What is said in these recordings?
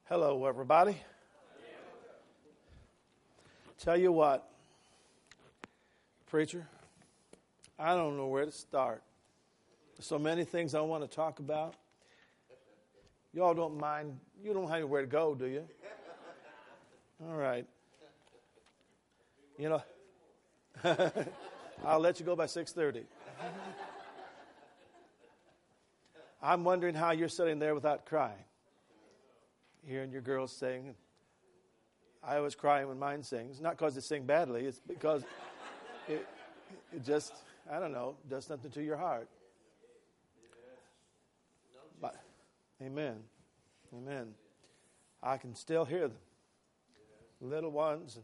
Hello, everybody. Tell you what, preacher, I don't know where to start. There's so many things I want to talk about. Y'all don't mind. You don't have anywhere to go, do you? All right. You know, I'll let you go by 6:30. I'm wondering how you're sitting there without crying. Hearing your girls sing. I always cry when mine sings. Not because they sing badly. It's because it just, I don't know, does something to your heart. But, amen. Amen. I can still hear them. Little ones.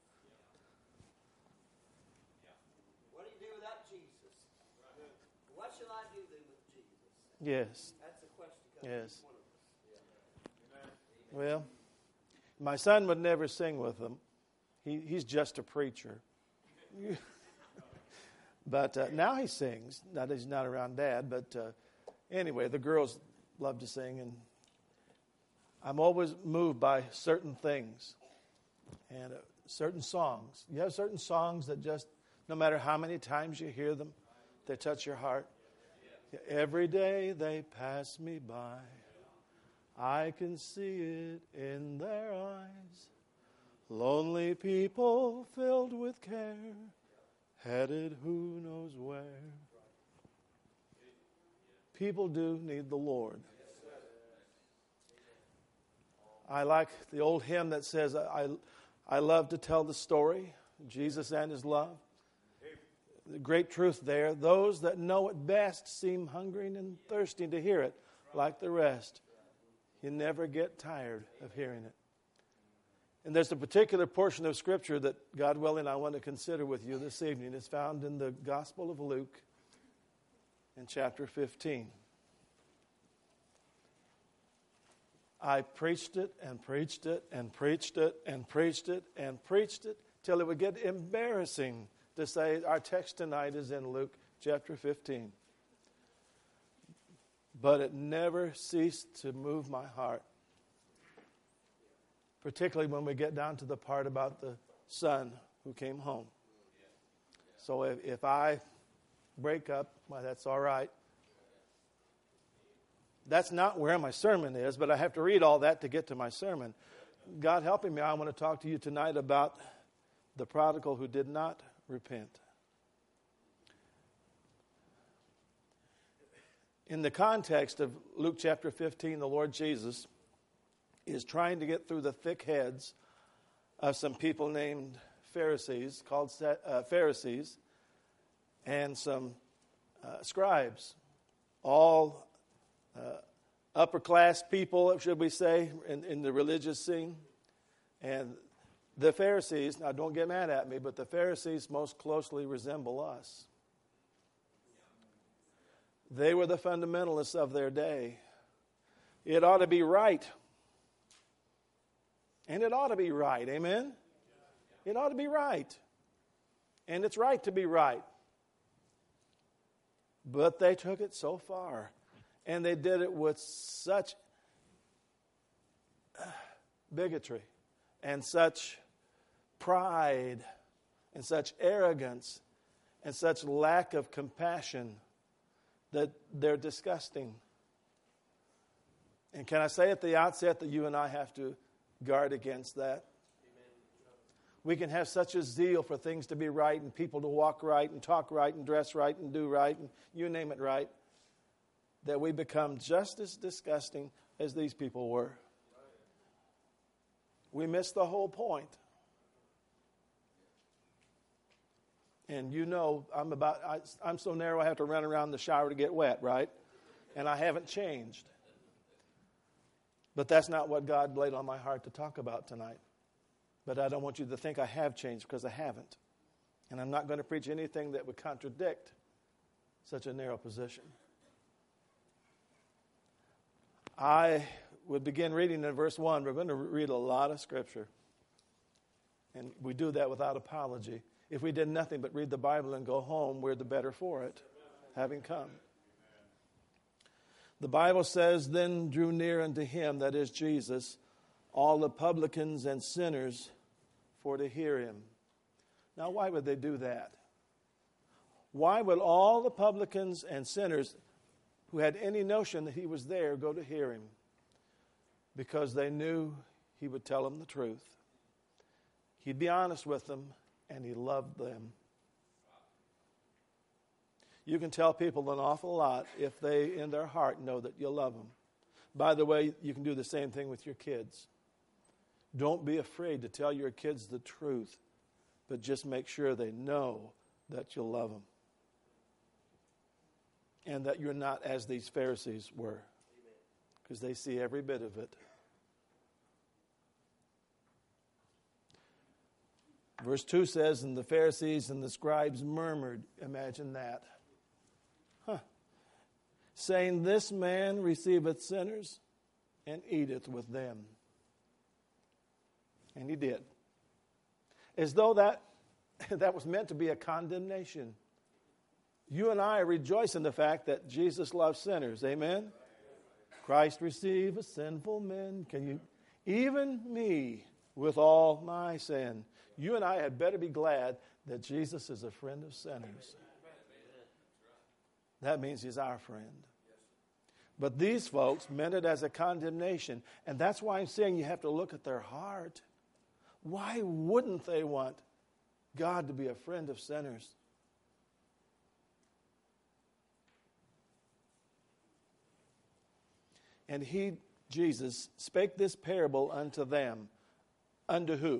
What do you do without Jesus? What shall I do then with Jesus? Yes. That's the question. Yes. Well, my son would never sing with them. He's just a preacher. But now he sings. Now that he's not around Dad. But anyway, the girls love to sing. And I'm always moved by certain things and certain songs. You have certain songs that just, no matter how many times you hear them, they touch your heart. Every day they pass me by. I can see it in their eyes. Lonely people filled with care, headed who knows where. People do need the Lord. I like the old hymn that says, I love to tell the story, Jesus and His love. The great truth there, those that know it best seem hungering and thirsting to hear it like the rest. You never get tired of hearing it. And there's a particular portion of Scripture that, God willing, I want to consider with you this evening. It's found in the Gospel of Luke in chapter 15. I preached it and preached it and preached it and preached it and preached it till it would get embarrassing to say our text tonight is in Luke chapter 15. But it never ceased to move my heart. Particularly when we get down to the part about the son who came home. So if I break up, well, that's all right. That's not where my sermon is, but I have to read all that to get to my sermon. God helping me, I want to talk to you tonight about the prodigal who did not repent. In the context of Luke chapter 15, the Lord Jesus is trying to get through the thick heads of some people named Pharisees, called Pharisees, and some scribes, all upper class people, should we say, in the religious scene. And the Pharisees, now don't get mad at me, but the Pharisees most closely resemble us. They were the fundamentalists of their day. It ought to be right. And it ought to be right. Amen? It ought to be right. And it's right to be right. But they took it so far. And they did it with such bigotry and such pride and such arrogance and such lack of compassion that they're disgusting. And can I say at the outset that you and I have to guard against that? We can have such a zeal for things to be right and people to walk right and talk right and dress right and do right and you name it right, that we become just as disgusting as these people were. We miss the whole point. And you know, I'm so narrow I have to run around the shower to get wet, right? And I haven't changed. But that's not what God laid on my heart to talk about tonight. But I don't want you to think I have changed, because I haven't. And I'm not going to preach anything that would contradict such a narrow position. I would begin reading in verse 1. We're going to read a lot of Scripture. And we do that without apology. If we did nothing but read the Bible and go home, we're the better for it, having come. The Bible says, then drew near unto him, that is Jesus, all the publicans and sinners for to hear him. Now, why would they do that? Why would all the publicans and sinners who had any notion that he was there go to hear him? Because they knew he would tell them the truth. He'd be honest with them, and he loved them. You can tell people an awful lot if they, in their heart, know that you love them. By the way, you can do the same thing with your kids. Don't be afraid to tell your kids the truth, but just make sure they know that you love them. And that you're not as these Pharisees were, because they see every bit of it. Verse 2 says, and the Pharisees and the scribes murmured. Imagine that. Saying, this man receiveth sinners and eateth with them. And he did. As though that was meant to be a condemnation. You and I rejoice in the fact that Jesus loves sinners. Amen? Christ receiveth sinful men. Can you, even me, with all my sin. You and I had better be glad that Jesus is a friend of sinners. That means he's our friend. But these folks meant it as a condemnation. And that's why I'm saying you have to look at their heart. Why wouldn't they want God to be a friend of sinners? And he, Jesus, spake this parable unto them. Unto who?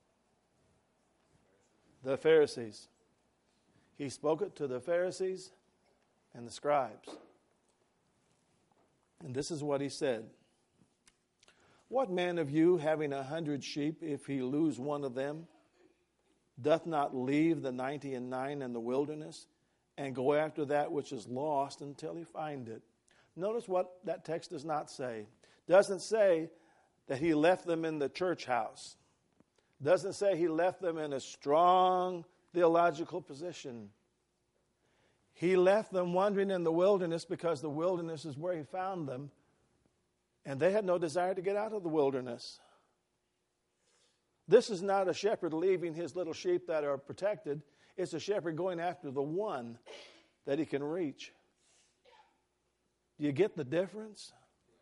The Pharisees. He spoke it to the Pharisees and the scribes. And this is what he said. What man of you, having 100 sheep, if he lose one of them, doth not leave the 99 in the wilderness and go after that which is lost until he find it? Notice what that text does not say. Doesn't say that he left them in the church house. Doesn't say he left them in a strong theological position. He left them wandering in the wilderness because the wilderness is where he found them. And they had no desire to get out of the wilderness. This is not a shepherd leaving his little sheep that are protected. It's a shepherd going after the one that he can reach. Do you get the difference?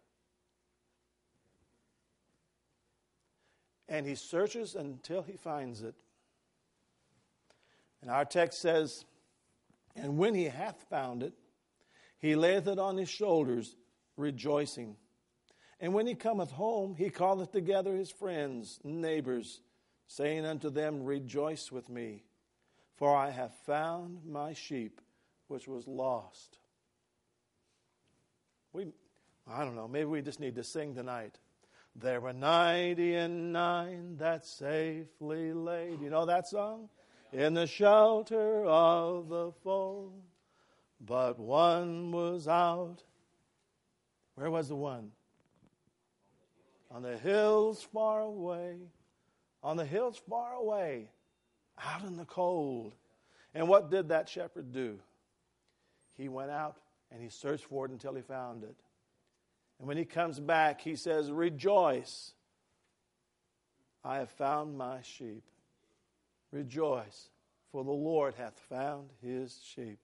And he searches until he finds it. And our text says, and when he hath found it, he layeth it on his shoulders, rejoicing. And when he cometh home, he calleth together his friends, neighbors, saying unto them, rejoice with me, for I have found my sheep which was lost. I don't know, maybe we just need to sing tonight. There were 99 that safely laid. You know that song? In the shelter of the fold, but one was out. Where was the one? On the hills far away. On the hills far away. Out in the cold. And what did that shepherd do? He went out and he searched for it until he found it. And when he comes back, he says, rejoice. I have found my sheep. Rejoice, for the Lord hath found his sheep.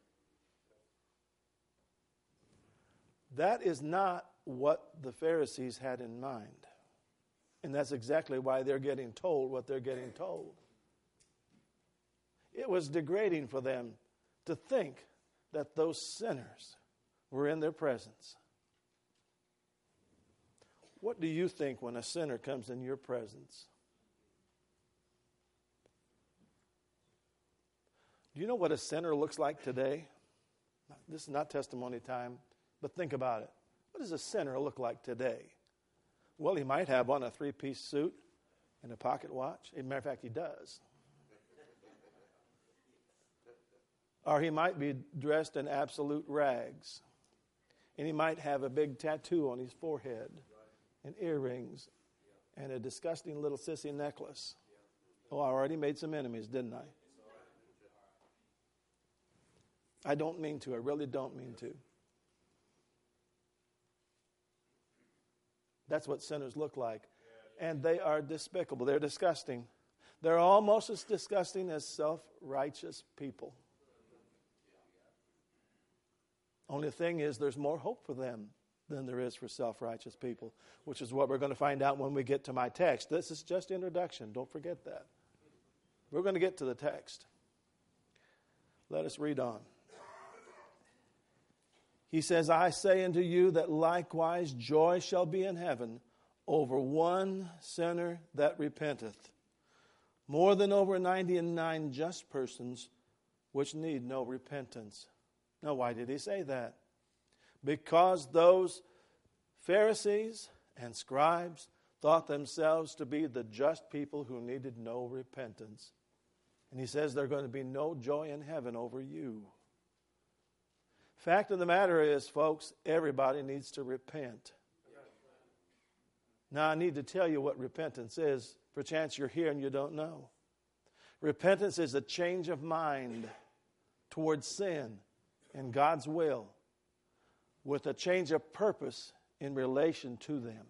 That is not what the Pharisees had in mind. And that's exactly why they're getting told what they're getting told. It was degrading for them to think that those sinners were in their presence. What do you think when a sinner comes in your presence? Do you know what a sinner looks like today? This is not testimony time, but think about it. What does a sinner look like today? Well, he might have on a 3-piece suit and a pocket watch. As a matter of fact, he does. Or he might be dressed in absolute rags. And he might have a big tattoo on his forehead and earrings and a disgusting little sissy necklace. Oh, I already made some enemies, didn't I? I don't mean to. I really don't mean to. That's what sinners look like. And they are despicable. They're disgusting. They're almost as disgusting as self-righteous people. Only thing is, there's more hope for them than there is for self-righteous people, which is what we're going to find out when we get to my text. This is just introduction. Don't forget that. We're going to get to the text. Let us read on. He says, I say unto you that likewise joy shall be in heaven over one sinner that repenteth, more than over 99 just persons which need no repentance. Now, why did he say that? Because those Pharisees and scribes thought themselves to be the just people who needed no repentance. And he says there's going to be no joy in heaven over you. Fact of the matter is, folks, everybody needs to repent. Now, I need to tell you what repentance is. Perchance you're here and you don't know. Repentance is a change of mind towards sin and God's will, with a change of purpose in relation to them.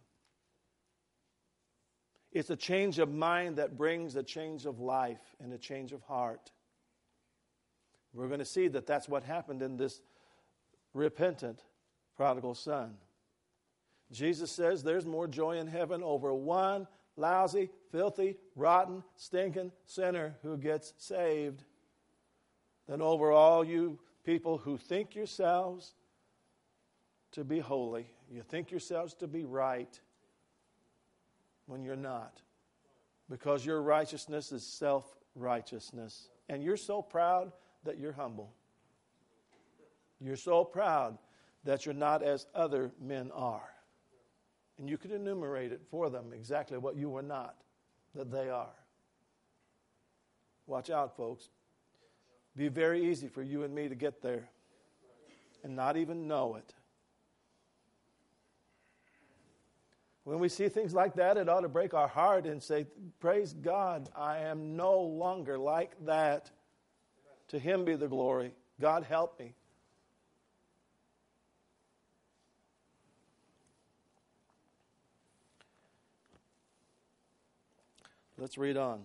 It's a change of mind that brings a change of life and a change of heart. We're going to see that that's what happened in this repentant prodigal son. Jesus says there's more joy in heaven over one lousy, filthy, rotten, stinking sinner who gets saved than over all you people who think yourselves to be holy. You think yourselves to be right when you're not. Because your righteousness is self-righteousness. And you're so proud that you're humble. You're so proud that you're not as other men are. And you could enumerate it for them exactly what you were not, that they are. Watch out, folks. Be very easy for you and me to get there and not even know it. When we see things like that, it ought to break our heart and say, praise God, I am no longer like that. To Him be the glory. God help me. Let's read on.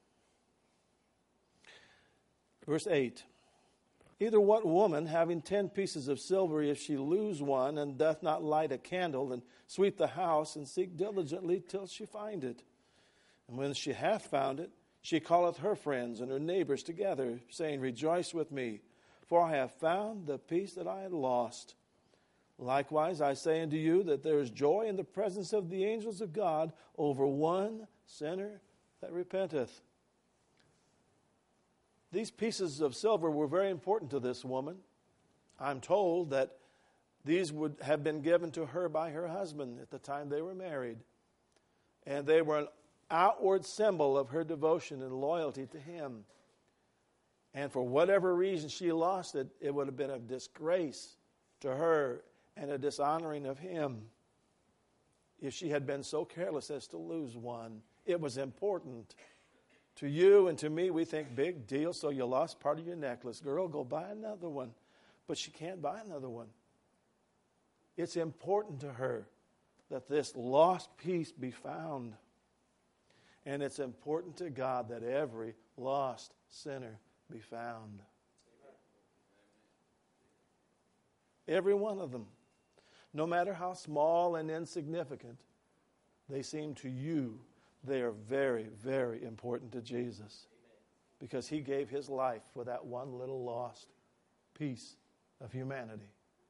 Verse 8. Either what woman, having 10 pieces of silver, if she lose one, and doth not light a candle, and sweep the house, and seek diligently till she find it? And when she hath found it, she calleth her friends and her neighbors together, saying, Rejoice with me, for I have found the piece that I had lost. Likewise, I say unto you that there is joy in the presence of the angels of God over one sinner that repenteth. These pieces of silver were very important to this woman. I'm told that these would have been given to her by her husband at the time they were married. And they were an outward symbol of her devotion and loyalty to him. And for whatever reason she lost it, it would have been a disgrace to her and a dishonoring of him if she had been so careless as to lose one. It was important. To you and to me, we think, big deal, so you lost part of your necklace. Girl, go buy another one. But she can't buy another one. It's important to her that this lost piece be found. And it's important to God that every lost sinner be found. Every one of them. No matter how small and insignificant they seem to you, they are very, very important to Jesus, because He gave His life for that one little lost piece of humanity.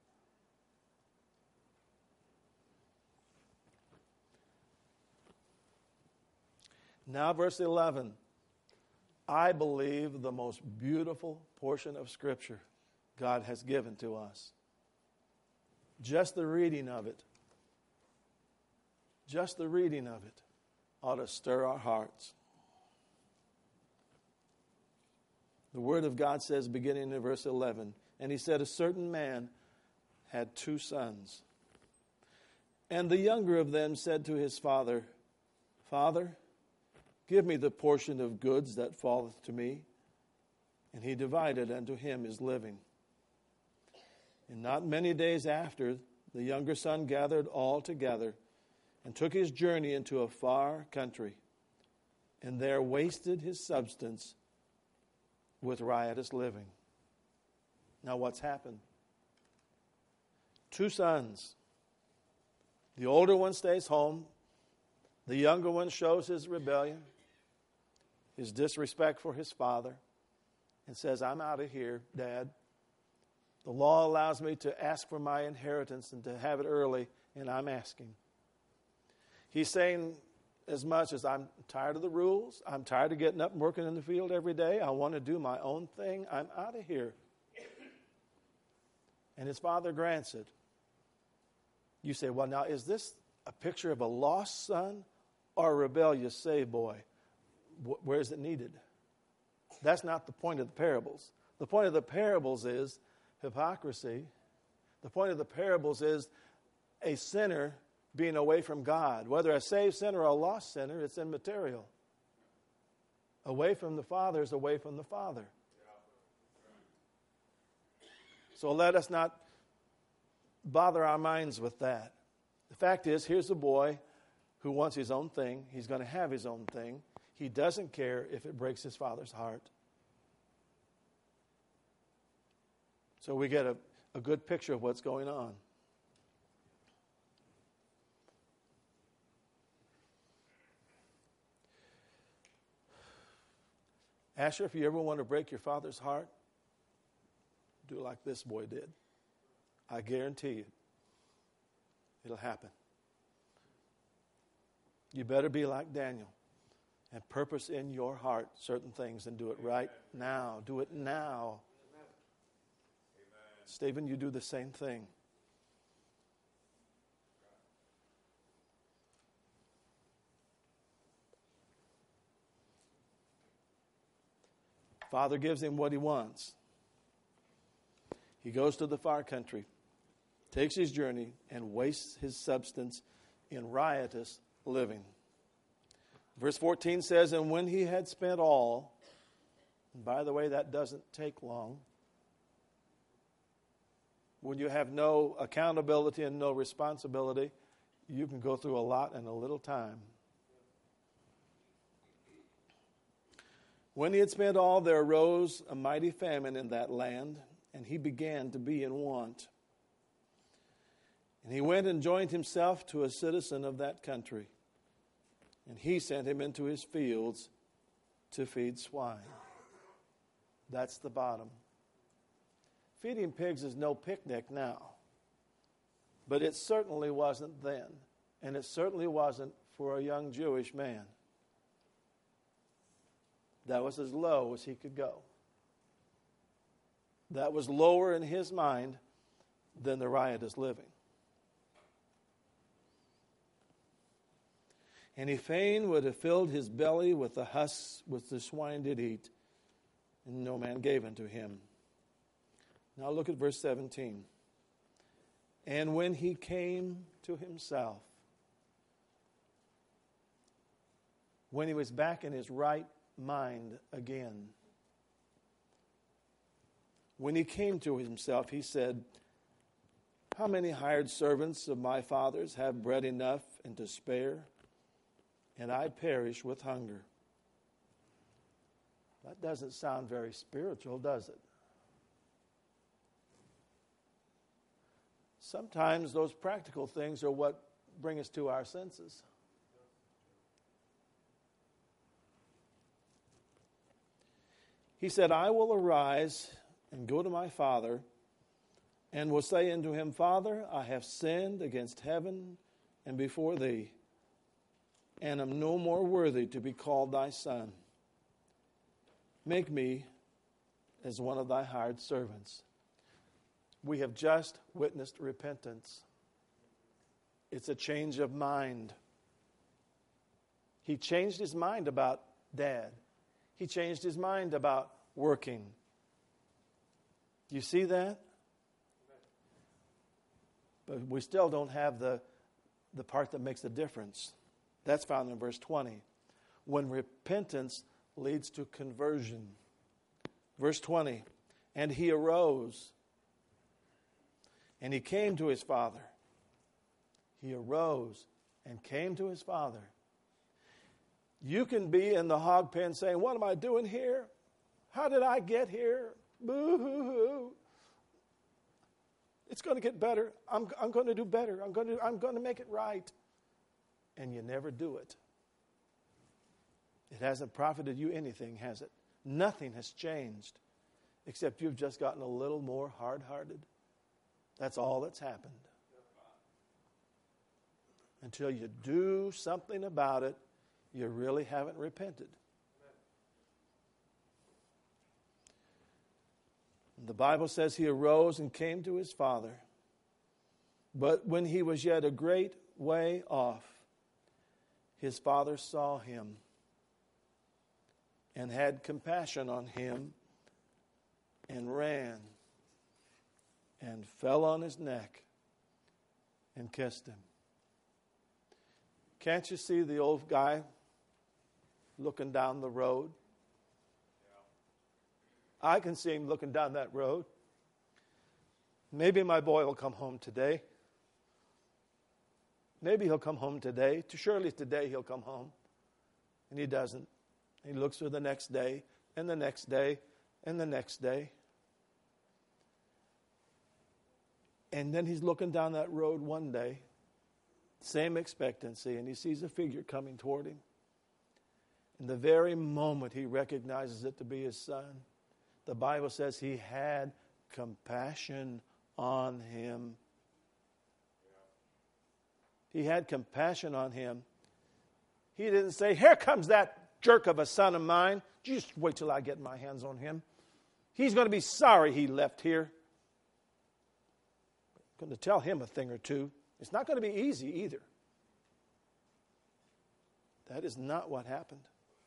Now, verse 11. I believe the most beautiful portion of Scripture God has given to us. Just the reading of it. Just the reading of it ought to stir our hearts. The Word of God says, beginning in verse 11, and he said, a certain man had 2 sons. And the younger of them said to his father, Father, give me the portion of goods that falleth to me. And he divided unto him his living. And not many days after, the younger son gathered all together, and took his journey into a far country, and there wasted his substance with riotous living. Now what's happened? 2 sons. The older one stays home. The younger one shows his rebellion, his disrespect for his father, and says, I'm out of here, Dad. The law allows me to ask for my inheritance and to have it early, and I'm asking. He's saying as much as I'm tired of the rules, I'm tired of getting up and working in the field every day, I want to do my own thing, I'm out of here. And his father grants it. You say, well, now, is this a picture of a lost son or a rebellious saved boy? Where is it needed? That's not the point of the parables. The point of the parables is hypocrisy. The point of the parables is a sinner being away from God. Whether a saved sinner or a lost sinner, it's immaterial. Away from the Father is away from the Father. So let us not bother our minds with that. The fact is, here's a boy who wants his own thing. He's going to have his own thing. He doesn't care if it breaks his father's heart. So we get a good picture of what's going on. Asher, if you ever want to break your father's heart, do like this boy did. I guarantee you, it'll happen. You better be like Daniel and purpose in your heart certain things and do it right now. Do it now. Amen. Stephen, you do the same thing. Father gives him what he wants. He goes to the far country, takes his journey, and wastes his substance in riotous living. Verse 14 says, and when he had spent all, and by the way, that doesn't take long. When you have no accountability and no responsibility, you can go through a lot in a little time. When he had spent all, there arose a mighty famine in that land, and he began to be in want. And he went and joined himself to a citizen of that country, and he sent him into his fields to feed swine. That's the bottom. Feeding pigs is no picnic now, but it certainly wasn't then, and it certainly wasn't for a young Jewish man. That was as low as he could go. That was lower in his mind than the riotous living. And he fain would have filled his belly with the husks which the swine did eat, and no man gave unto him. Now look at verse 17. And when he came to himself, when he was back in his right mind again, when he came to himself, he said, how many hired servants of my father's have bread enough and to spare, and I perish with hunger? That doesn't sound very spiritual, does it? Sometimes those practical things are what bring us to our senses. He said, I will arise and go to my father, and will say unto him, Father, I have sinned against heaven and before thee, and am no more worthy to be called thy son. Make me as one of thy hired servants. We have just witnessed repentance. It's a change of mind. He changed his mind about Dad. He changed his mind about working. You see that? But we still don't have the part that makes the difference. That's found in verse 20. When repentance leads to conversion. Verse 20. And he arose, and he came to his father. He arose, and came to his father. You can be in the hog pen saying, what am I doing here? How did I get here? Boo-hoo-hoo. It's going to get better. I'm going to do better. I'm going to make it right. And you never do it. It hasn't profited you anything, has it? Nothing has changed except you've just gotten a little more hard-hearted. That's all that's happened. Until you do something about it, you really haven't repented. The Bible says he arose and came to his father. But when he was yet a great way off, his father saw him and had compassion on him and ran and fell on his neck and kissed him. Can't you see the old guy looking down the road? I can see him looking down that road. Maybe my boy will come home today. Maybe he'll come home today. Surely today he'll come home. And he doesn't. He looks for the next day, and the next day, and the next day. And then he's looking down that road one day, same expectancy, and he sees a figure coming toward him. In the very moment he recognizes it to be his son, the Bible says he had compassion on him. He had compassion on him. He didn't say, here comes that jerk of a son of mine. Just wait till I get my hands on him. He's going to be sorry he left here. I'm going to tell him a thing or two. It's not going to be easy either. That is not what happened.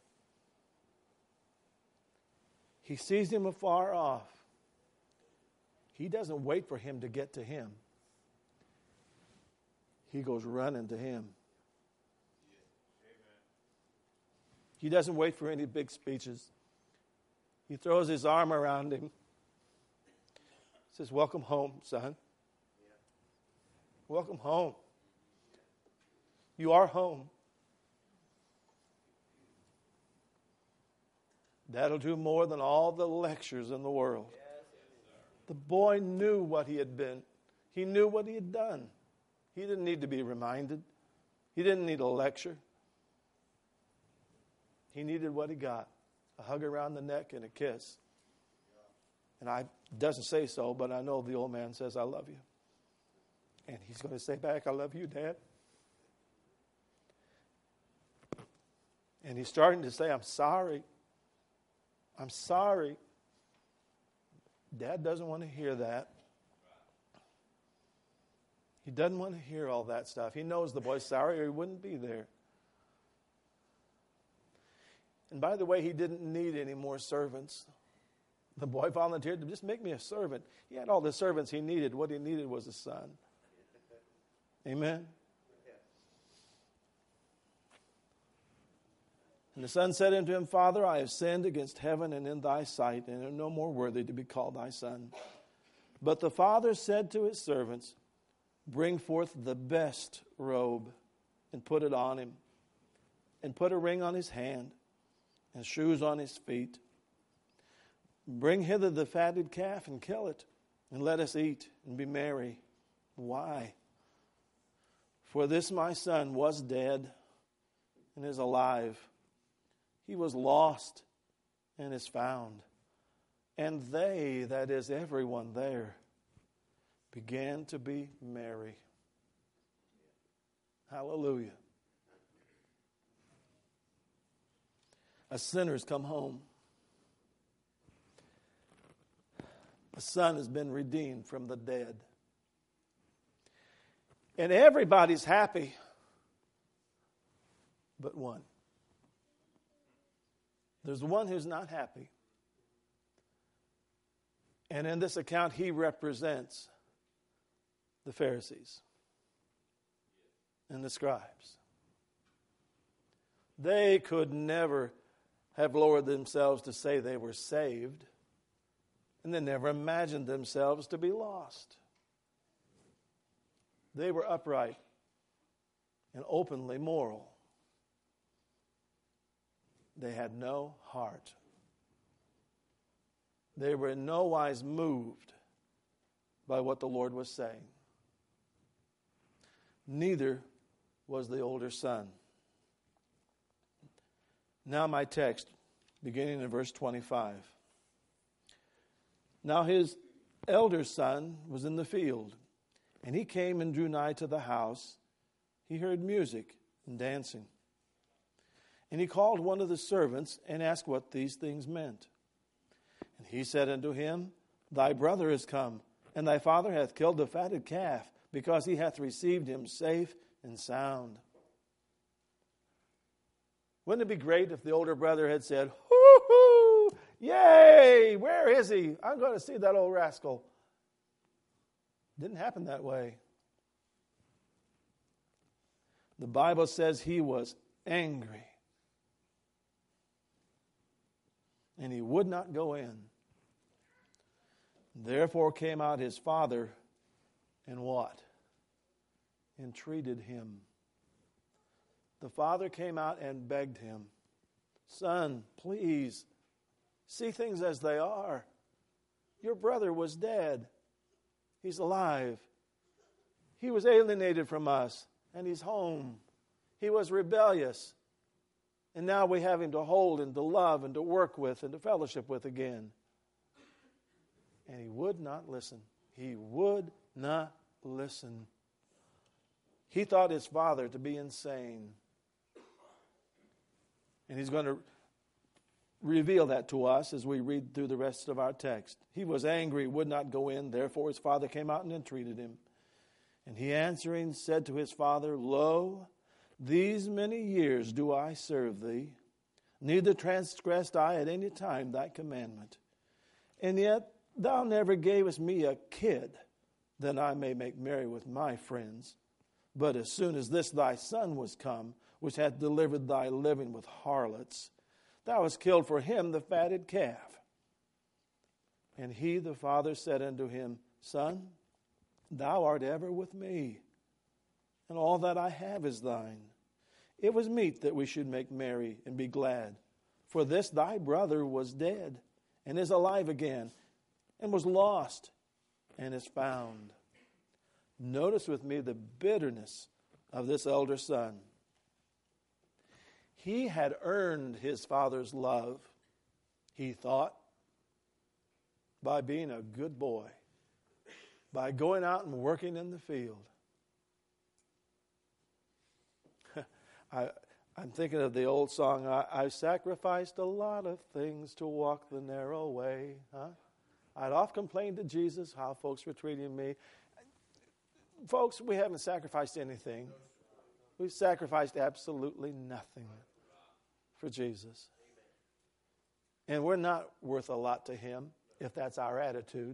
He sees him afar off. He doesn't wait for him to get to him. He goes running to him. He doesn't wait for any big speeches. He throws his arm around him. Says, welcome home, son. Welcome home. You are home. That'll do more than all the lectures in the world. The boy knew what he had been. He knew what he had done. He didn't need to be reminded. He didn't need a lecture. He needed what he got, a hug around the neck and a kiss. And it doesn't say so, but I know the old man says, I love you. And he's going to say back, I love you, Dad. And he's starting to say, I'm sorry. I'm sorry. Dad doesn't want to hear that. He doesn't want to hear all that stuff. He knows the boy's sorry or he wouldn't be there. And by the way, he didn't need any more servants. The boy volunteered to just make me a servant. He had all the servants he needed. What he needed was a son. Amen? And the son said unto him, Father, I have sinned against heaven and in thy sight, and am no more worthy to be called thy son. But the father said to his servants, bring forth the best robe and put it on him, and put a ring on his hand and shoes on his feet. Bring hither the fatted calf and kill it, and let us eat and be merry. Why? For this my son was dead and is alive. He was lost and is found. And they, that is everyone there, began to be merry. Hallelujah. A sinner's come home. A son has been redeemed from the dead. And everybody's happy but one. There's one who's not happy. And in this account, he represents the Pharisees and the scribes. They could never have lowered themselves to say they were saved, and they never imagined themselves to be lost. They were upright. and openly moral. They had no heart. They were in no wise moved by what the Lord was saying. Neither was the older son. Now my text, beginning in verse 25. Now his elder son was in the field, and he came and drew nigh to the house. He heard music and dancing. And he called one of the servants and asked what these things meant. And he said unto him, Thy brother is come, and thy father hath killed the fatted calf, because he hath received him safe and sound. Wouldn't it be great if the older brother had said, Hoo-hoo! Yay! Where is he? I'm going to see that old rascal. Didn't happen that way. The Bible says he was angry. And he would not go in. Therefore came out his father and what? Entreated him. The father came out and begged him, Son, please, see things as they are. Your brother was dead. He's alive. He was alienated from us, and he's home. He was rebellious. And now we have him to hold and to love and to work with and to fellowship with again. And he would not listen. He would not listen. He thought his father to be insane. And he's going to reveal that to us as we read through the rest of our text. He was angry, would not go in. Therefore his father came out and entreated him. And he answering said to his father, Lo, these many years do I serve thee, neither transgressed I at any time thy commandment. And yet thou never gavest me a kid, that I may make merry with my friends. But as soon as this thy son was come, which hath delivered thy living with harlots, thou hast killed for him the fatted calf. And he, the father, said unto him, Son, thou art ever with me, and all that I have is thine. It was meet that we should make merry and be glad. For this thy brother was dead, and is alive again, and was lost, and is found. Notice with me the bitterness of this elder son. He had earned his father's love, he thought, by being a good boy, by going out and working in the field. I'm thinking of the old song, I sacrificed a lot of things to walk the narrow way. I'd often complained to Jesus how folks were treating me. Folks, we haven't sacrificed anything. We've sacrificed absolutely nothing for Jesus. And we're not worth a lot to him if that's our attitude.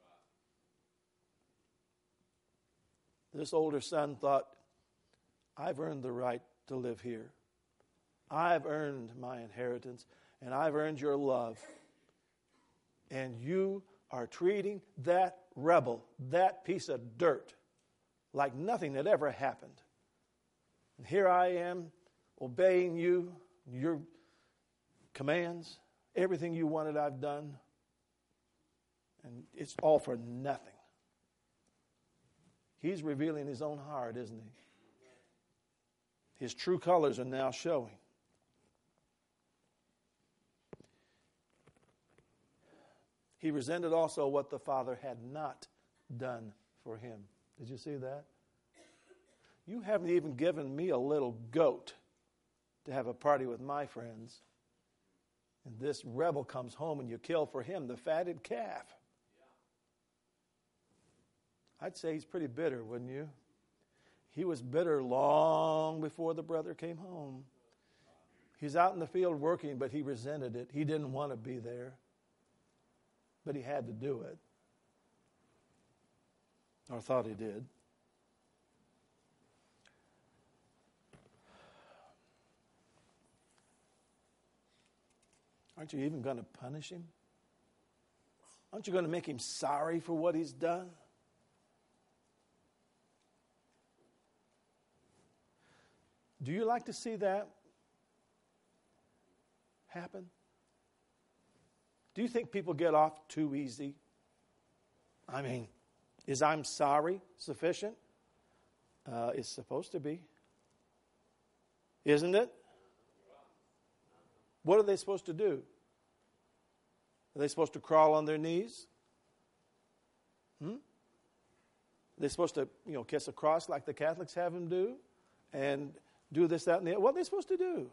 This older son thought, I've earned the right to live here. I've earned my inheritance, and I've earned your love. And you are treating that rebel, that piece of dirt, like nothing had ever happened. And here I am, obeying you, your commands, everything you wanted I've done, and it's all for nothing. He's revealing his own heart, isn't he? His true colors are now showing. He resented also what the father had not done for him. Did you see that? You haven't even given me a little goat to have a party with my friends. And this rebel comes home and you kill for him the fatted calf. I'd say he's pretty bitter, wouldn't you? He was bitter long before the brother came home. He's out in the field working, but he resented it. He didn't want to be there. But he had to do it. Or thought he did. Aren't you even going to punish him? Aren't you going to make him sorry for what he's done? Do you like to see that happen? Do you think people get off too easy? I mean, is I'm sorry sufficient? It's supposed to be. Isn't it? What are they supposed to do? Are they supposed to crawl on their knees? Are they supposed to, kiss a cross like the Catholics have them do? And do this, that, and the other? What are they supposed to do?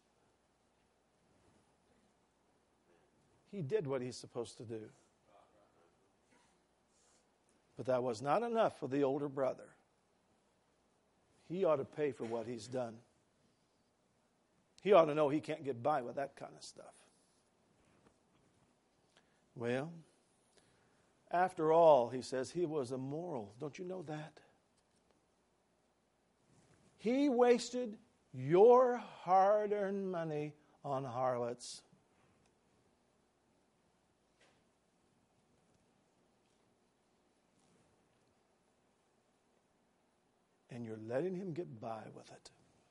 He did what he's supposed to do. But that was not enough for the older brother. He ought to pay for what he's done. He ought to know he can't get by with that kind of stuff. Well, after all, he says, he was immoral. Don't you know that? He wasted your hard-earned money on harlots. And you're letting him get by with it.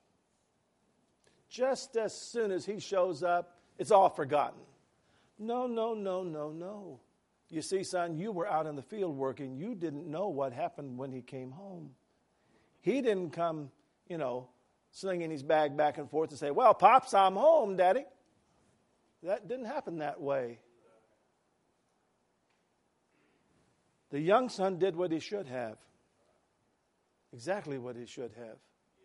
Just as soon as he shows up, it's all forgotten. No, no, no, no, no. You see, son, you were out in the field working. You didn't know what happened when he came home. He didn't come, slinging his bag back and forth and say, well, Pops, I'm home, Daddy. That didn't happen that way. The young son did what he should have. Exactly what he should have.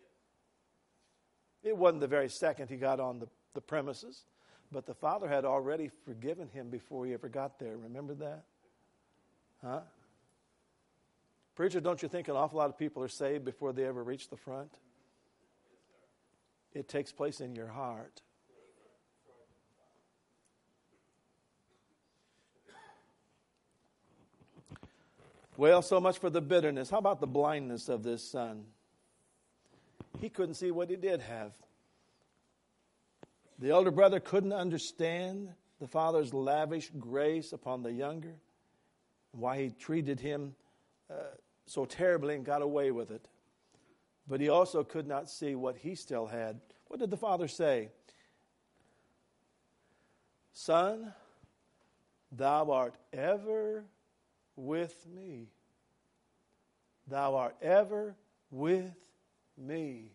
It wasn't the very second he got on the premises, but the father had already forgiven him before he ever got there. Remember that? Huh? Preacher, don't you think an awful lot of people are saved before they ever reach the front? It takes place in your heart. Well, so much for the bitterness. How about the blindness of this son? He couldn't see what he did have. The elder brother couldn't understand the father's lavish grace upon the younger, why he treated him so terribly and got away with it. But he also could not see what he still had. What did the father say? Son, thou art ever with me. Thou art ever with me.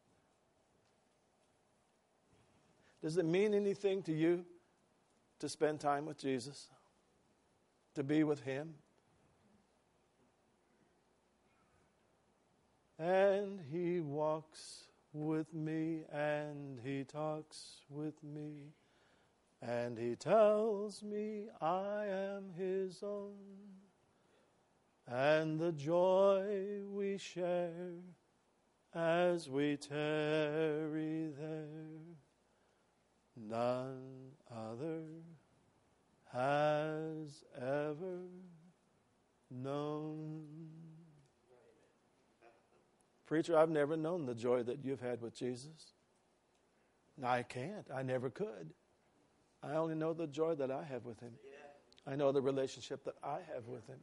Does it mean anything to you to spend time with Jesus? To be with him? And he walks with me, and he talks with me, and he tells me I am his own, and the joy we share as we tarry there, none other has ever known. Preacher, I've never known the joy that you've had with Jesus. I can't. I never could. I only know the joy that I have with him. I know the relationship that I have with him.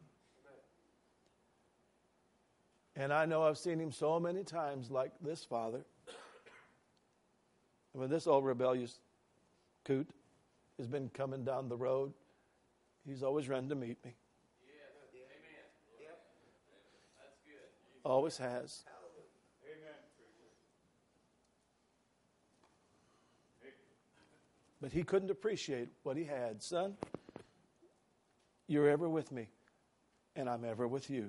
And I know I've seen him so many times like this father. When this old rebellious coot has been coming down the road, he's always run to meet me. Amen. Yep. That's good. Always has. But he couldn't appreciate what he had. Son, you're ever with me, and I'm ever with you.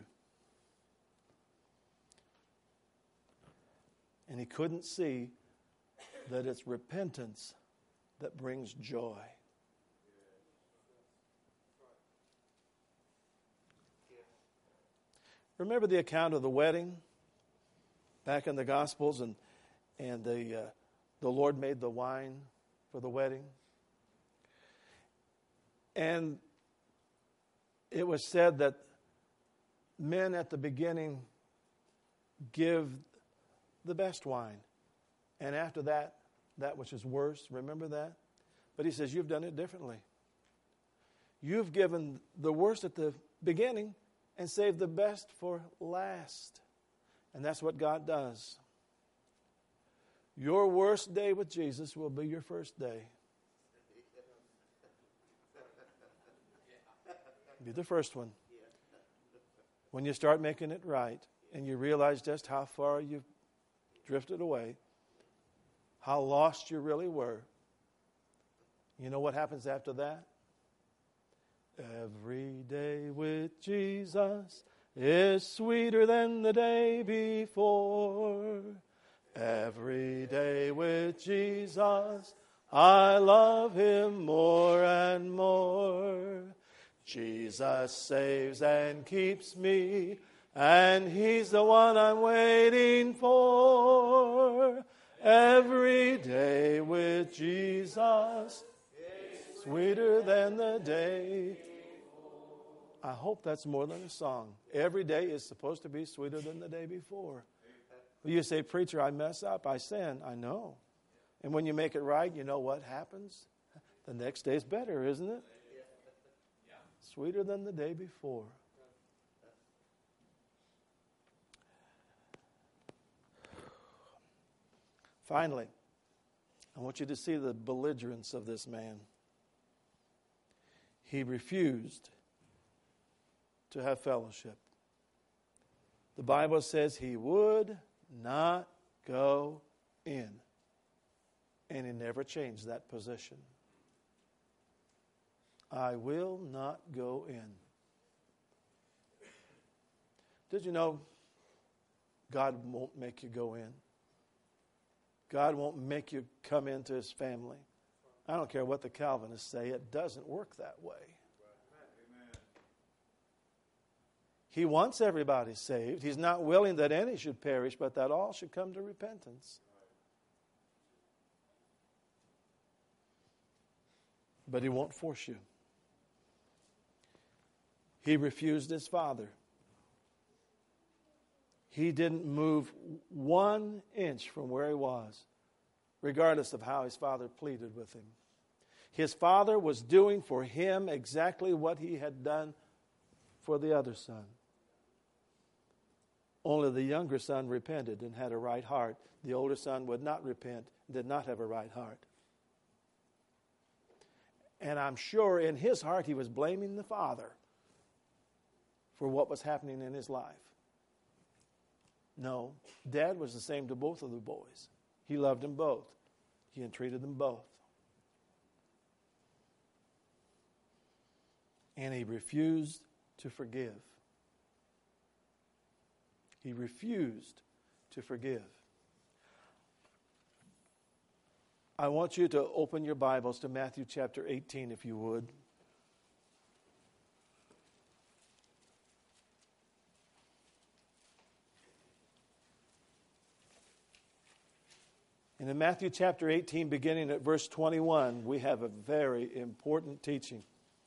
And he couldn't see that it's repentance that brings joy. Remember the account of the wedding back in the Gospels, and the Lord made the wine for the wedding. And it was said that men at the beginning give the best wine. And after that, that which is worse. Remember that? But he says, you've done it differently. You've given the worst at the beginning and saved the best for last. And that's what God does. Your worst day with Jesus will be your first day. Be the first one. When you start making it right and you realize just how far you've drifted away, how lost you really were, you know what happens after that? Every day with Jesus is sweeter than the day before. Every day with Jesus, I love Him more and more. Jesus saves and keeps me, and He's the one I'm waiting for. Every day with Jesus, sweeter than the day. I hope that's more than a song. Every day is supposed to be sweeter than the day before. You say, preacher, I mess up, I sin. I know. And when you make it right, you know what happens? The next day is better, isn't it? Sweeter than the day before. Finally, I want you to see the belligerence of this man. He refused to have fellowship. The Bible says he would not go in. And he never changed that position. I will not go in. Did you know God won't make you go in? God won't make you come into His family. I don't care what the Calvinists say, it doesn't work that way. He wants everybody saved. He's not willing that any should perish, but that all should come to repentance. But He won't force you. He refused His Father. He didn't move 1 inch from where He was, regardless of how His Father pleaded with Him. His Father was doing for him exactly what He had done for the other son. Only the younger son repented and had a right heart. The older son would not repent, did not have a right heart. And I'm sure in his heart he was blaming the father for what was happening in his life. No, Dad was the same to both of the boys. He loved them both. He entreated them both. And he refused to forgive. He refused to forgive. I want you to open your Bibles to Matthew chapter 18, if you would. And in Matthew chapter 18, beginning at verse 21, we have a very important teaching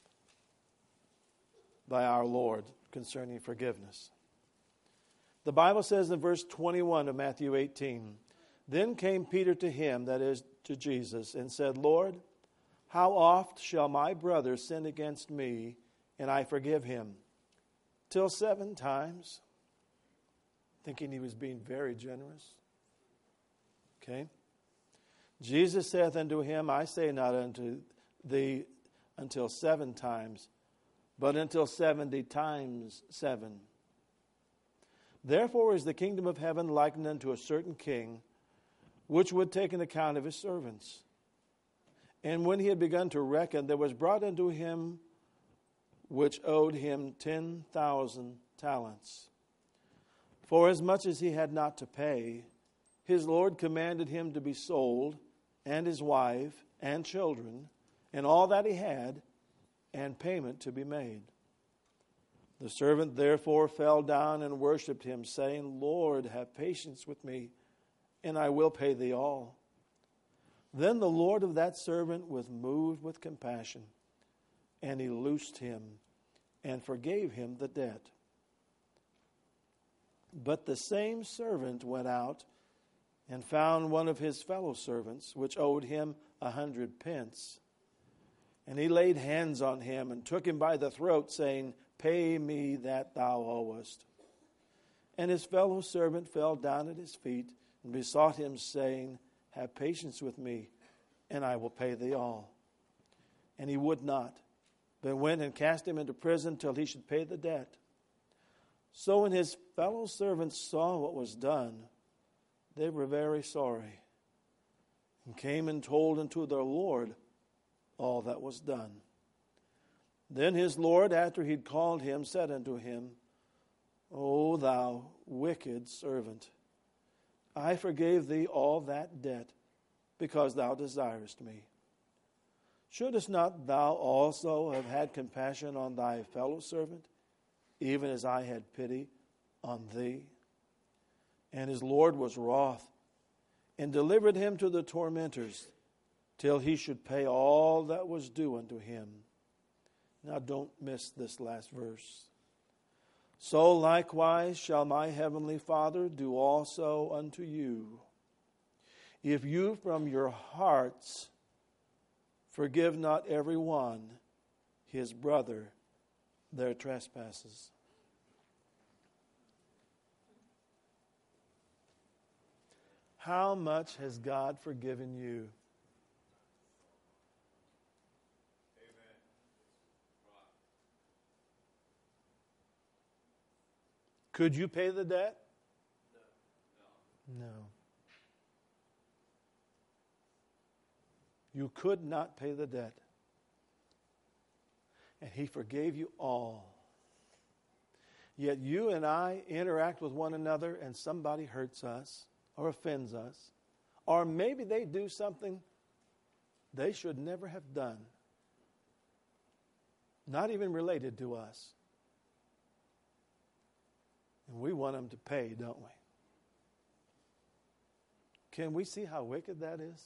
by our Lord concerning forgiveness. The Bible says in verse 21 of Matthew 18, "Then came Peter to him," that is, to Jesus, "and said, Lord, how oft shall my brother sin against me, and I forgive him? Till 7 times? Thinking he was being very generous. Okay. Jesus saith unto him, I say not unto thee until 7 times, but until 70 times 7. Therefore is the kingdom of heaven likened unto a certain king, which would take an account of his servants. And when he had begun to reckon, there was brought unto him which owed him 10,000 talents. For as much as he had not to pay, his Lord commanded him to be sold, and his wife, and children, and all that he had, and payment to be made. The servant therefore fell down and worshipped him, saying, Lord, have patience with me, and I will pay thee all. Then the Lord of that servant was moved with compassion, and he loosed him, and forgave him the debt. But the same servant went out, and found one of his fellow servants, which owed him 100 pence. And he laid hands on him, and took him by the throat, saying, Pay me that thou owest. And his fellow servant fell down at his feet, and besought him, saying, have patience with me, and I will pay thee all. And he would not, but went and cast him into prison till he should pay the debt. So when his fellow servants saw what was done, they were very sorry, and came and told unto their Lord all that was done. Then his Lord, after he'd called him, said unto him, O thou wicked servant, I forgave thee all that debt, because thou desirest me. Shouldest not thou also have had compassion on thy fellow servant, even as I had pity on thee? And his Lord was wroth, and delivered him to the tormentors, till he should pay all that was due unto him. Now don't miss this last verse. So likewise shall my heavenly Father do also unto you, if you from your hearts forgive not every one his brother their trespasses. How much has God forgiven you? Could you pay the debt? No. You could not pay the debt. And he forgave you all. Yet you and I interact with one another and somebody hurts us or offends us. Or maybe they do something they should never have done. Not even related to us. And we want them to pay, don't we? Can we see how wicked that is?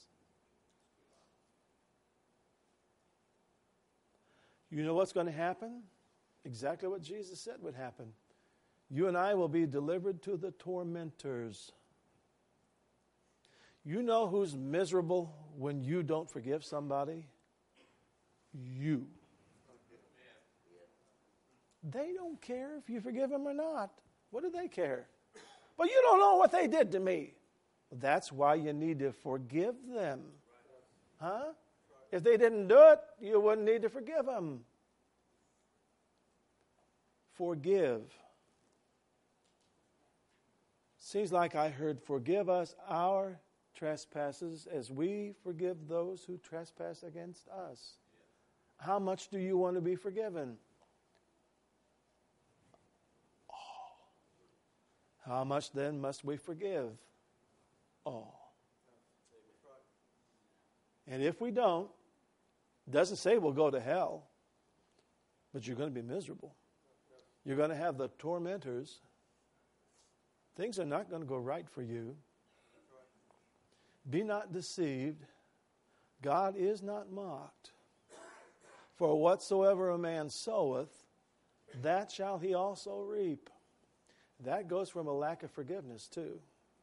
You know what's going to happen? Exactly what Jesus said would happen. You and I will be delivered to the tormentors. You know who's miserable when you don't forgive somebody? You. They don't care if you forgive them or not. What do they care? But you don't know what they did to me. That's why you need to forgive them. Huh? If they didn't do it, you wouldn't need to forgive them. Forgive. Seems like I heard, forgive us our trespasses as we forgive those who trespass against us. How much do you want to be forgiven? How much then must we forgive? All. And if we don't, it doesn't say we'll go to hell, but you're going to be miserable. You're going to have the tormentors. Things are not going to go right for you. Be not deceived. God is not mocked. For whatsoever a man soweth, that shall he also reap. That goes from a lack of forgiveness, too.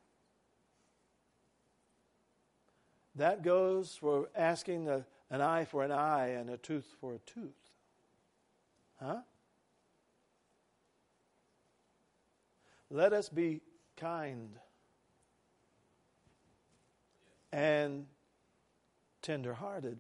That goes for asking an eye for an eye and a tooth for a tooth. Huh? Let us be kind and tender-hearted,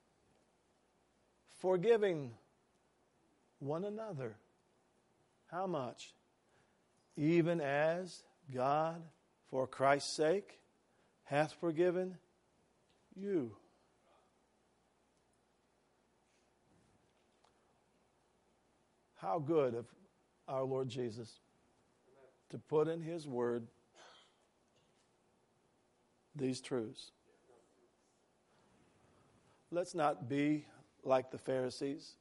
forgiving one another. How much? Even as God, for Christ's sake, hath forgiven you. How good of our Lord Jesus to put in His Word these truths. Let's not be like the Pharisees.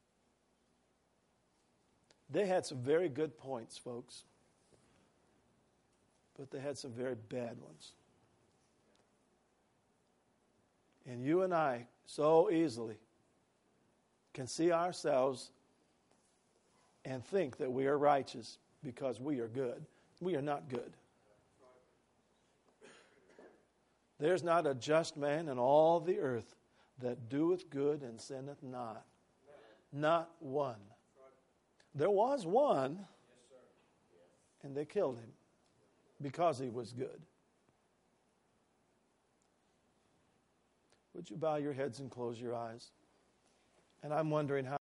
They had some very good points, folks. But they had some very bad ones. And you and I so easily can see ourselves and think that we are righteous because we are good. We are not good. There's not a just man in all the earth that doeth good and sinneth not. Not one. There was one, and they killed him because he was good. Would you bow your heads and close your eyes? And I'm wondering how